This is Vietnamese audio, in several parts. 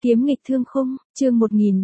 Kiếm nghịch thương khung, chương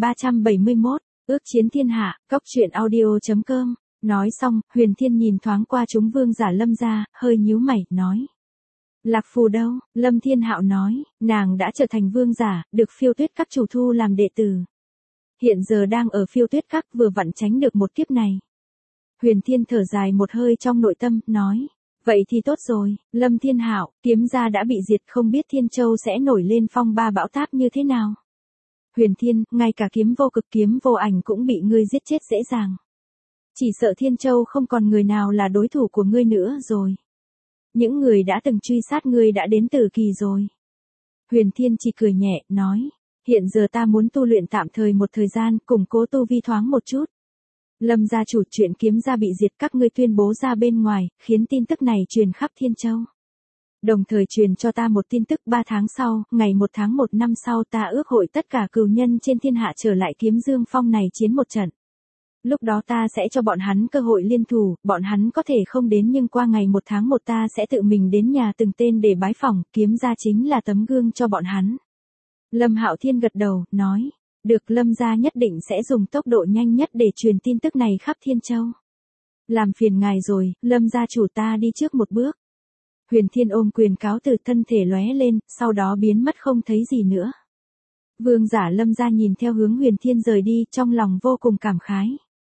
1371, ước chiến thiên hạ, cóc truyện audio.com. Nói xong, Huyền Thiên nhìn thoáng qua chúng vương giả Lâm gia, hơi nhíu mày, nói. Lạc Phù đâu? Lâm Thiên Hạo nói, nàng đã trở thành vương giả, được Phiêu Tuyết Các chủ thu làm đệ tử. Hiện giờ đang ở Phiêu Tuyết Các, vừa vặn tránh được một kiếp này. Huyền Thiên thở dài một hơi trong nội tâm, nói. Vậy thì tốt rồi, Lâm Thiên Hạo, kiếm gia đã bị diệt, không biết Thiên Châu sẽ nổi lên phong ba bão táp như thế nào. Huyền Thiên, ngay cả kiếm vô cực kiếm vô ảnh cũng bị ngươi giết chết dễ dàng. Chỉ sợ Thiên Châu không còn người nào là đối thủ của ngươi nữa rồi. Những người đã từng truy sát ngươi đã đến Tử Kỳ rồi. Huyền Thiên chỉ cười nhẹ, nói. Hiện giờ ta muốn tu luyện tạm thời một thời gian, củng cố tu vi thoáng một chút. Lâm gia chủ, chuyện kiếm gia bị diệt các ngươi tuyên bố ra bên ngoài, khiến tin tức này truyền khắp Thiên Châu. Đồng thời truyền cho ta một tin tức 3 tháng sau, ngày 1 tháng 1 năm sau ta ước hội tất cả cừu nhân trên thiên hạ trở lại Kiếm Dương Phong này chiến một trận. Lúc đó ta sẽ cho bọn hắn cơ hội liên thủ, bọn hắn có thể không đến nhưng qua ngày 1 tháng 1 ta sẽ tự mình đến nhà từng tên để bái phỏng, kiếm gia chính là tấm gương cho bọn hắn. Lâm Hạo Thiên gật đầu, nói. Được, Lâm gia nhất định sẽ dùng tốc độ nhanh nhất để truyền tin tức này khắp Thiên Châu. Làm phiền ngài rồi, Lâm gia chủ, ta đi trước một bước. Huyền Thiên ôm quyền cáo từ, thân thể lóe lên, sau đó biến mất không thấy gì nữa. Vương giả Lâm gia nhìn theo hướng Huyền Thiên rời đi, trong lòng vô cùng cảm khái.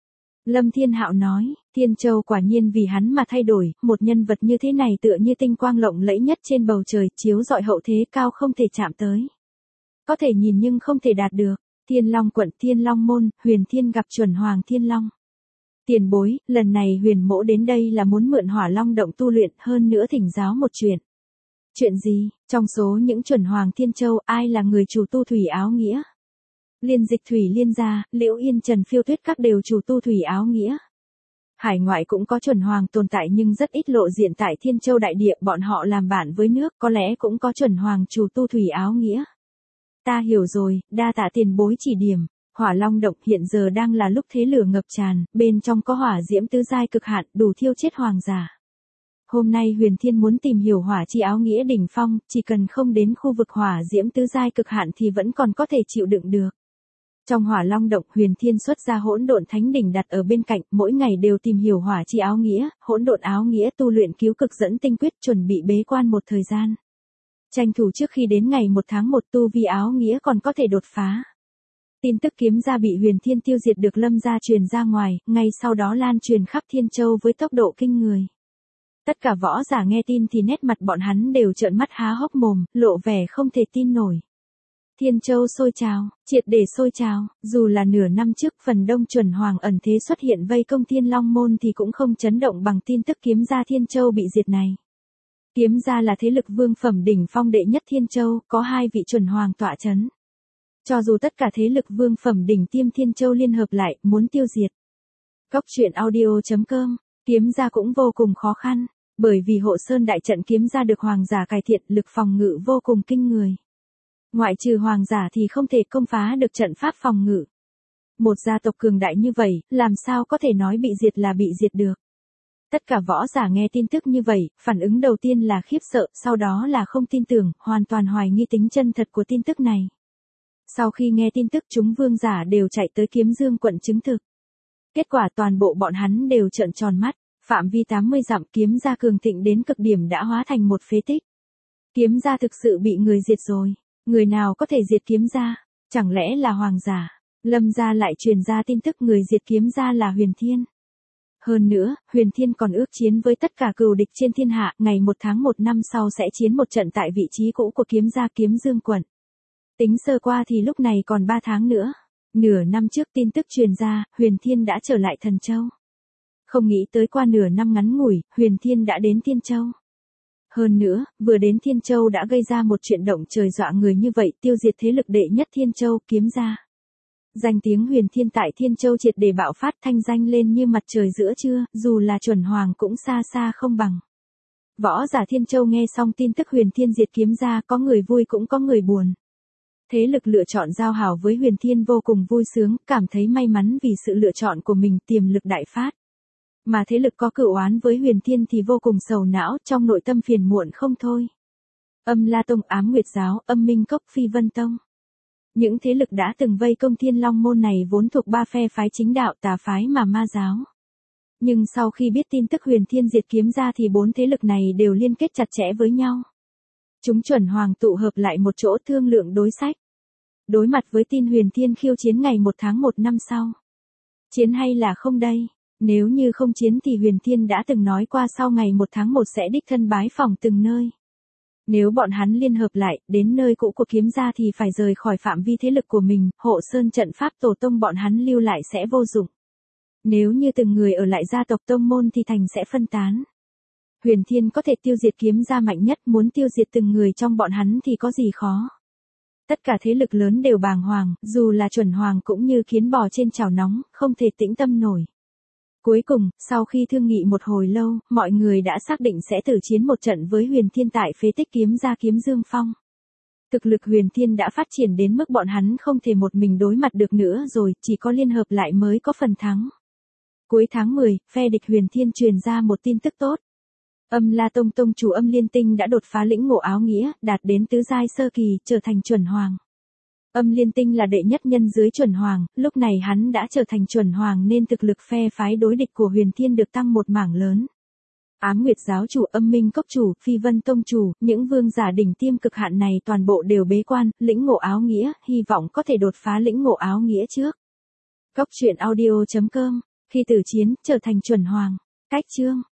Lâm Thiên Hạo nói, Thiên Châu quả nhiên vì hắn mà thay đổi, một nhân vật như thế này tựa như tinh quang lộng lẫy nhất trên bầu trời, chiếu rọi hậu thế cao không thể chạm tới. Có thể nhìn nhưng không thể đạt được. Thiên Long quận, Thiên Long môn, Huyền Thiên gặp chuẩn Hoàng Thiên Long. Tiền bối, lần này Huyền mỗ đến đây là muốn mượn Hỏa Long động tu luyện, hơn nữa thỉnh giáo một chuyện. Chuyện gì? Trong số những chuẩn Hoàng Thiên Châu, ai là người chủ tu thủy áo nghĩa? Liên Dịch Thủy Liên gia, Liễu Yên Trần, Phiêu Tuyết Các đều chủ tu thủy áo nghĩa. Hải ngoại cũng có chuẩn hoàng tồn tại nhưng rất ít lộ diện tại Thiên Châu đại địa, bọn họ làm bạn với nước, có lẽ cũng có chuẩn hoàng chủ tu thủy áo nghĩa. Ta hiểu rồi, đa tạ tiền bối chỉ điểm. Hỏa Long động hiện giờ đang là lúc thế lửa ngập tràn, bên trong có hỏa diễm tứ giai cực hạn, đủ thiêu chết hoàng giả. Hôm nay Huyền Thiên muốn tìm hiểu hỏa chi áo nghĩa đỉnh phong, chỉ cần không đến khu vực hỏa diễm tứ giai cực hạn thì vẫn còn có thể chịu đựng được. Trong Hỏa Long động, Huyền Thiên xuất ra hỗn độn thánh đỉnh đặt ở bên cạnh, mỗi ngày đều tìm hiểu hỏa chi áo nghĩa, hỗn độn áo nghĩa tu luyện cứu cực dẫn tinh quyết, chuẩn bị bế quan một thời gian. Tranh thủ trước khi đến ngày 1 tháng 1 tu vi áo nghĩa còn có thể đột phá. Tin tức kiếm gia bị Huyền Thiên tiêu diệt được Lâm gia truyền ra ngoài, ngay sau đó lan truyền khắp Thiên Châu với tốc độ kinh người. Tất cả võ giả nghe tin thì nét mặt bọn hắn đều trợn mắt há hốc mồm, lộ vẻ không thể tin nổi. Thiên Châu sôi trào, triệt để sôi trào, dù là nửa năm trước phần đông chuẩn hoàng ẩn thế xuất hiện vây công Thiên Long môn thì cũng không chấn động bằng tin tức kiếm gia Thiên Châu bị diệt này. Kiếm gia là thế lực vương phẩm đỉnh phong đệ nhất Thiên Châu, có 2 vị chuẩn hoàng tọa chấn. Cho dù tất cả thế lực vương phẩm đỉnh tiêm Thiên Châu liên hợp lại, muốn tiêu diệt. Cóc truyện audio.com, kiếm gia cũng vô cùng khó khăn, bởi vì Hộ Sơn đại trận kiếm gia được hoàng giả cải thiện, lực phòng ngự vô cùng kinh người. Ngoại trừ hoàng giả thì không thể công phá được trận pháp phòng ngự. Một gia tộc cường đại như vậy, làm sao có thể nói bị diệt là bị diệt được. Tất cả võ giả nghe tin tức như vậy, phản ứng đầu tiên là khiếp sợ, sau đó là không tin tưởng, hoàn toàn hoài nghi tính chân thật của tin tức này. Sau khi nghe tin tức, chúng vương giả đều chạy tới Kiếm Dương quận chứng thực. Kết quả toàn bộ bọn hắn đều trợn tròn mắt, phạm vi 80 dặm kiếm gia cường thịnh đến cực điểm đã hóa thành một phế tích. Kiếm gia thực sự bị người diệt rồi. Người nào có thể diệt kiếm gia? Chẳng lẽ là hoàng giả? Lâm gia lại truyền ra tin tức người diệt kiếm gia là Huyền Thiên. Hơn nữa, Huyền Thiên còn ước chiến với tất cả cừu địch trên thiên hạ, ngày 1 tháng 1 năm sau sẽ chiến một trận tại vị trí cũ của kiếm gia Kiếm Dương quận. Tính sơ qua thì lúc này còn 3 tháng nữa. Nửa năm trước tin tức truyền ra, Huyền Thiên đã trở lại Thần Châu. Không nghĩ tới qua nửa năm ngắn ngủi, Huyền Thiên đã đến Thiên Châu. Hơn nữa, vừa đến Thiên Châu đã gây ra một chuyện động trời dọa người như vậy, tiêu diệt thế lực đệ nhất Thiên Châu, kiếm gia. Danh tiếng Huyền Thiên tại Thiên Châu triệt để bạo phát, thanh danh lên như mặt trời giữa trưa, dù là chuẩn hoàng cũng xa xa không bằng. Võ giả Thiên Châu nghe xong tin tức Huyền Thiên diệt kiếm gia, có người vui cũng có người buồn. Thế lực lựa chọn giao hảo với Huyền Thiên vô cùng vui sướng, cảm thấy may mắn vì sự lựa chọn của mình, tiềm lực đại phát. Mà thế lực có cửu oán với Huyền Thiên thì vô cùng sầu não, trong nội tâm phiền muộn không thôi. Âm La Tông, Ám Nguyệt Giáo, Âm Minh Cốc, Phi Vân Tông. Những thế lực đã từng vây công Thiên Long môn này vốn thuộc ba phe phái chính đạo, tà phái mà ma giáo. Nhưng sau khi biết tin tức Huyền Thiên diệt kiếm ra thì bốn thế lực này đều liên kết chặt chẽ với nhau. Chúng chuẩn hoàng tụ hợp lại một chỗ thương lượng đối sách. Đối mặt với tin Huyền Thiên khiêu chiến ngày 1 tháng 1 năm sau. Chiến hay là không đây? Nếu như không chiến thì Huyền Thiên đã từng nói qua sau ngày 1 tháng 1 sẽ đích thân bái phỏng từng nơi. Nếu bọn hắn liên hợp lại, đến nơi cũ của kiếm gia thì phải rời khỏi phạm vi thế lực của mình, hộ sơn trận pháp tổ tông bọn hắn lưu lại sẽ vô dụng. Nếu như từng người ở lại gia tộc tông môn thì thành sẽ phân tán. Huyền Thiên có thể tiêu diệt kiếm gia mạnh nhất, muốn tiêu diệt từng người trong bọn hắn thì có gì khó. Tất cả thế lực lớn đều bàng hoàng, dù là chuẩn hoàng cũng như kiến bò trên chảo nóng, không thể tĩnh tâm nổi. Cuối cùng, sau khi thương nghị một hồi lâu, mọi người đã xác định sẽ tử chiến một trận với Huyền Thiên tại phế tích kiếm gia Kiếm Dương Phong. Thực lực Huyền Thiên đã phát triển đến mức bọn hắn không thể một mình đối mặt được nữa rồi, chỉ có liên hợp lại mới có phần thắng. Cuối tháng 10, phe địch Huyền Thiên truyền ra một tin tức tốt. Âm La Tông tông chủ Âm Liên Tinh đã đột phá lĩnh ngộ áo nghĩa, đạt đến tứ giai sơ kỳ, trở thành chuẩn hoàng. Âm Liên Tinh là đệ nhất nhân dưới chuẩn hoàng, lúc này hắn đã trở thành chuẩn hoàng nên thực lực phe phái đối địch của Huyền Thiên được tăng một mảng lớn. Ám Nguyệt giáo chủ, Âm Minh cốc chủ, Phi Vân tông chủ, những vương giả đỉnh tiêm cực hạn này toàn bộ đều bế quan, lĩnh ngộ áo nghĩa, hy vọng có thể đột phá lĩnh ngộ áo nghĩa trước. Cốc truyện audio.com, khi tử chiến, trở thành chuẩn hoàng. Cách chương